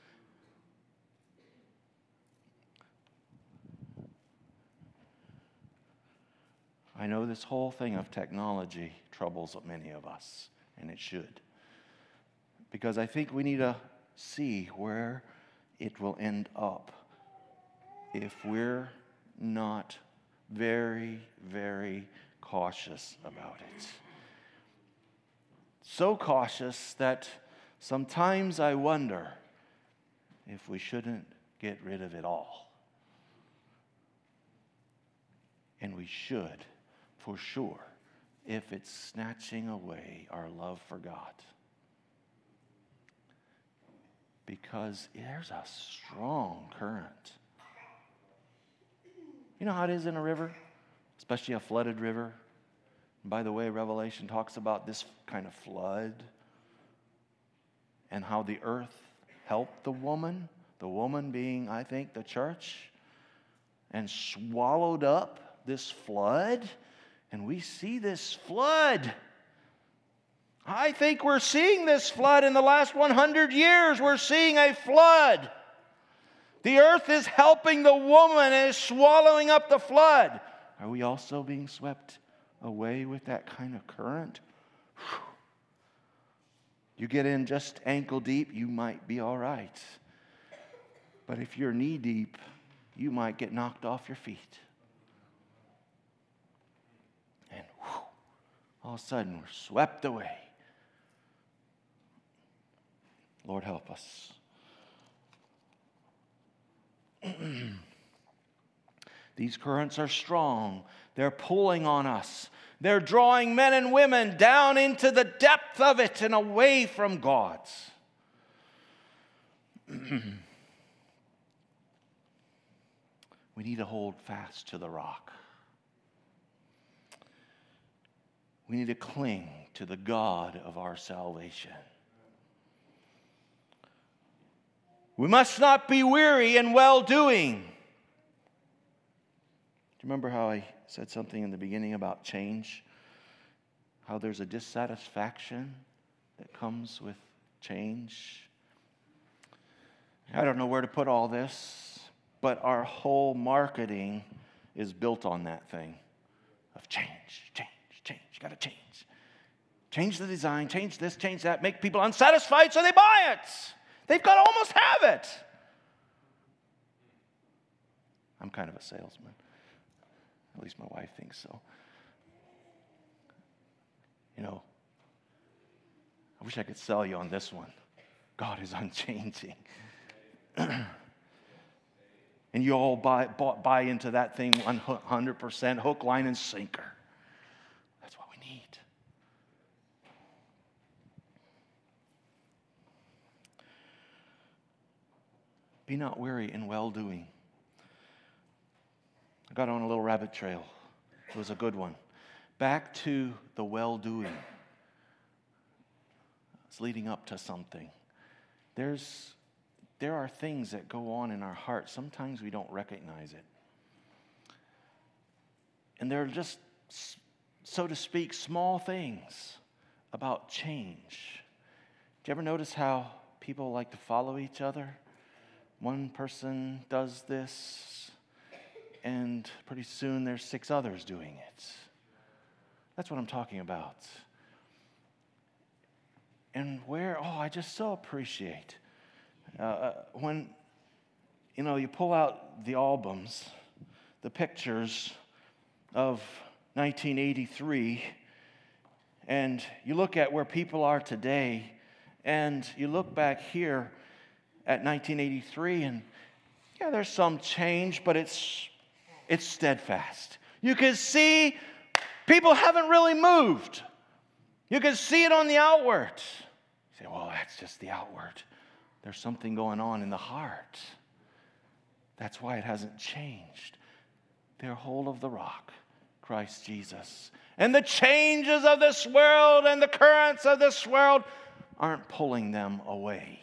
I know this whole thing of technology troubles many of us, and it should. Because I think we need to see where it will end up if we're not very, very cautious about it. So cautious that sometimes I wonder if we shouldn't get rid of it all. And we should, for sure, if it's snatching away our love for God. Because there's a strong current. You know how it is in a river? Especially a flooded river. And by the way, Revelation talks about this kind of flood and how the earth helped the woman, the woman being, I think, the church, and swallowed up this flood. And we see this flood. I think we're seeing this flood in the last one hundred years. We're seeing a flood. The earth is helping the woman and is swallowing up the flood. Are we also being swept away with that kind of current? Whew. You get in just ankle deep, you might be all right. But if you're knee deep, you might get knocked off your feet. And whew, all of a sudden, we're swept away. Lord, help us. These currents are strong. They're pulling on us. They're drawing men and women down into the depth of it and away from God. We need to hold fast to the rock. We need to cling to the God of our salvation. We must not be weary in well-doing. Do you remember how I said something in the beginning about change? How there's a dissatisfaction that comes with change. I don't know where to put all this, but our whole marketing is built on that thing of change, change, change. You got to change. Change the design, change this, change that, make people unsatisfied so they buy it. They've got to almost have it. I'm kind of a salesman. At least my wife thinks so. You know, I wish I could sell you on this one. God is unchanging. And you all buy, buy into that thing one hundred percent, hook, line, and sinker. That's what we need. Be not weary in well-doing. I got on a little rabbit trail. It was a good one. Back to the well-doing. It's leading up to something. There's, there are things that go on in our hearts. Sometimes we don't recognize it. And they're just, so to speak, small things about change. Do you ever notice how people like to follow each other? One person does this, and pretty soon there's six others doing it. That's what I'm talking about. And where, oh, I just so appreciate uh, when, you know, you pull out the albums, the pictures of nineteen eighty-three, and you look at where people are today, and you look back here at nineteen eighty-three, and yeah, there's some change, but it's it's steadfast. You could see people haven't really moved. You could see it on the outward. You say, well, that's just the outward. There's something going on in the heart. That's why it hasn't changed. They're whole of the rock, Christ Jesus. And the changes of this world and the currents of this world aren't pulling them away.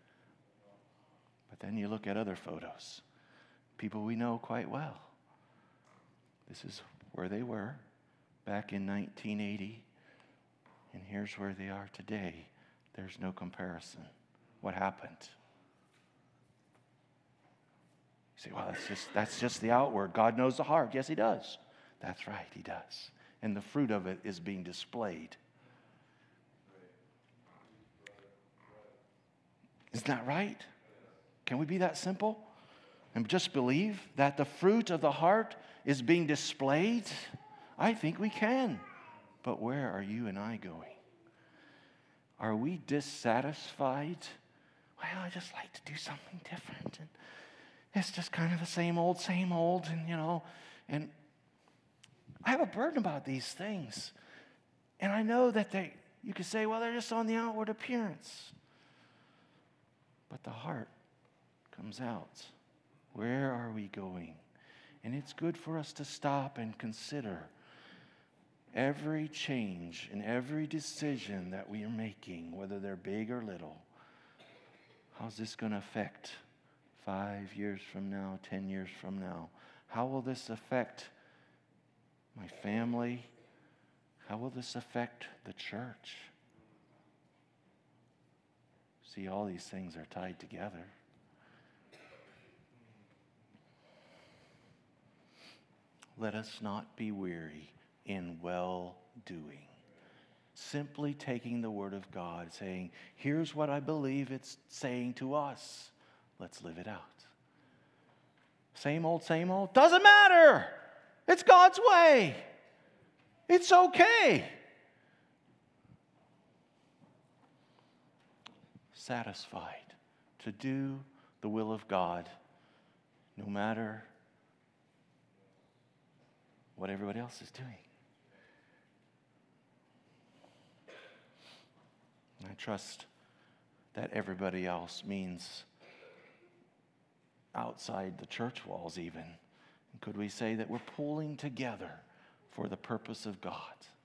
But then you look at other photos, people we know quite well. This is where they were back in nineteen eighty, and here's where they are today. There's no comparison. What happened? You say, well, that's just, that's just the outward. God knows the heart. Yes, He does. That's right, He does. And the fruit of it is being displayed. Isn't that right? Can we be that simple? And just believe that the fruit of the heart is being displayed? I think we can. But where are you and I going? Are we dissatisfied? Well, I just like to do something different. And it's just kind of the same old, same old. And, you know, and I have a burden about these things. And I know that they, you could say, well, they're just on the outward appearance. But the heart comes out. Where are we going? And it's good for us to stop and consider every change and every decision that we are making, whether they're big or little. How's this going to affect five years from now, ten years from now? How will this affect my family? How will this affect the church? See, all these things are tied together. Let us not be weary in well-doing. Simply taking the Word of God, saying, here's what I believe it's saying to us. Let's live it out. Same old, same old. Doesn't matter. It's God's way. It's okay. Satisfied to do the will of God, no matter what everybody else is doing. I trust that everybody else means outside the church walls even. Could we say that we're pulling together for the purpose of God?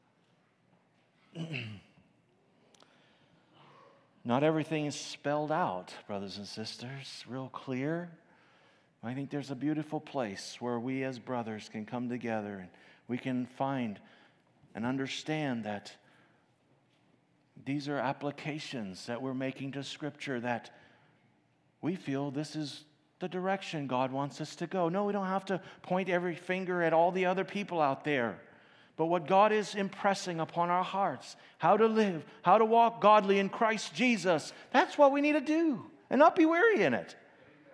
Not everything is spelled out, brothers and sisters, real clear. I think there's a beautiful place where we as brothers can come together and we can find and understand that these are applications that we're making to Scripture that we feel this is the direction God wants us to go. No, we don't have to point every finger at all the other people out there. But what God is impressing upon our hearts, how to live, how to walk godly in Christ Jesus, that's what we need to do and not be weary in it.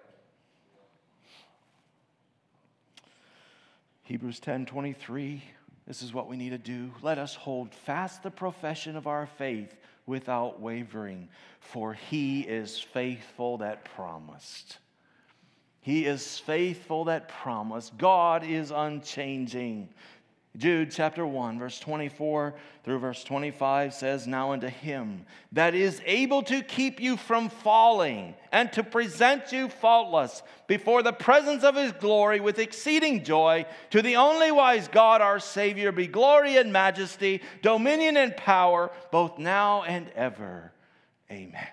Hebrews ten twenty-three, this is what we need to do. Let us hold fast the profession of our faith without wavering, for He is faithful that promised. He is faithful that promised. God is unchanging. Jude chapter one, verse twenty-four through verse twenty-five says, now unto Him that is able to keep you from falling and to present you faultless before the presence of His glory with exceeding joy, to the only wise God our Savior be glory and majesty, dominion and power, both now and ever. Amen.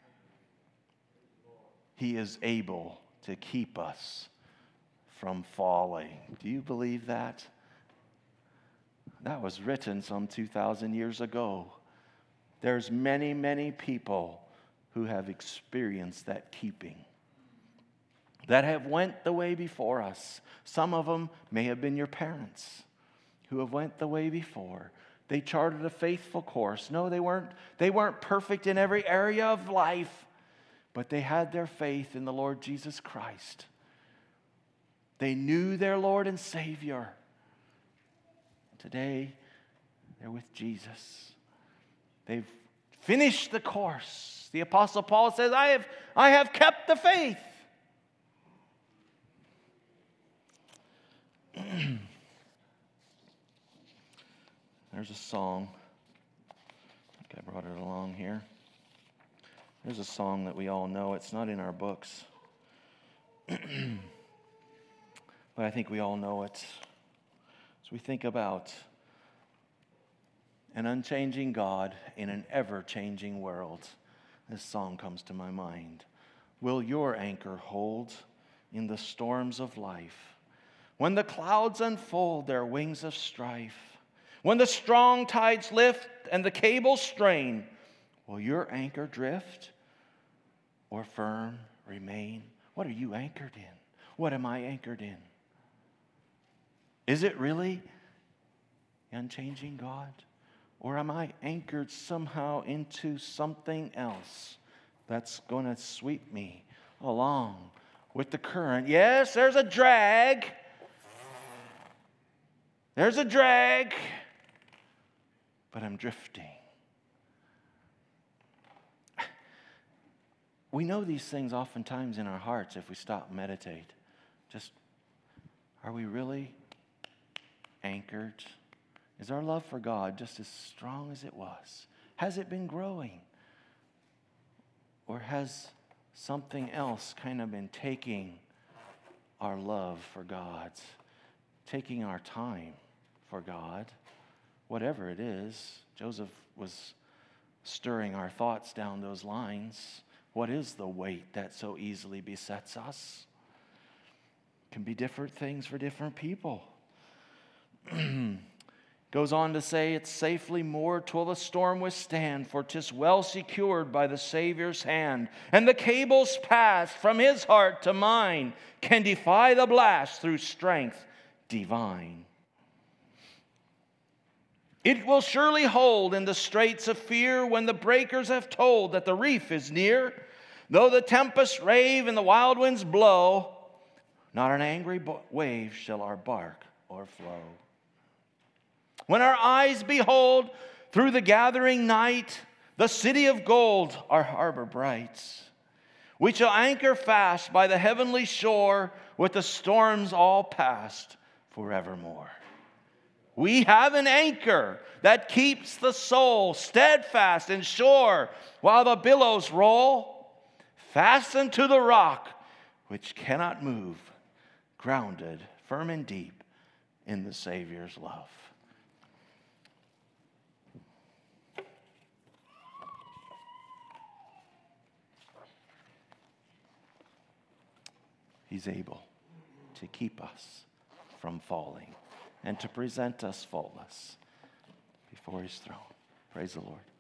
He is able to keep us from falling. Do you believe that? That was written some two thousand years ago. There's many, many people who have experienced that keeping, that have went the way before us. Some of them may have been your parents who have went the way before. They charted a faithful course. No, they weren't, they weren't perfect in every area of life, but they had their faith in the Lord Jesus Christ. They knew their Lord and Savior. Today, they're with Jesus. They've finished the course. The Apostle Paul says, I have, I have kept the faith. There's a song. I think I brought it along here. There's a song that we all know. It's not in our books. But I think we all know it. As we think about an unchanging God in an ever-changing world, this song comes to my mind. Will your anchor hold in the storms of life? When the clouds unfold their wings of strife, when the strong tides lift and the cables strain, will your anchor drift or firm remain? What are you anchored in? What am I anchored in? Is it really the unchanging God? Or am I anchored somehow into something else that's going to sweep me along with the current? Yes, there's a drag. There's a drag. But I'm drifting. We know these things oftentimes in our hearts if we stop and meditate. Just, are we really anchored? Is our love for God just as strong as it was? Has it been growing? Or has something else kind of been taking our love for God, taking our time for God? Whatever it is, Joseph was stirring our thoughts down those lines. What is the weight that so easily besets us? It can be different things for different people. Goes on to say, it's safely moored till the storm withstand, for 'tis well secured by the Savior's hand. And the cables passed from his heart to mine can defy the blast through strength divine. It will surely hold in the straits of fear when the breakers have told that the reef is near. Though the tempests rave and the wild winds blow, not an angry wave shall our bark o'erflow. When our eyes behold through the gathering night the city of gold, our harbor bright, we shall anchor fast by the heavenly shore with the storms all past forevermore. We have an anchor that keeps the soul steadfast and sure while the billows roll, fastened to the rock which cannot move, grounded firm and deep in the Savior's love. He's able to keep us from falling and to present us faultless before his throne. Praise the Lord.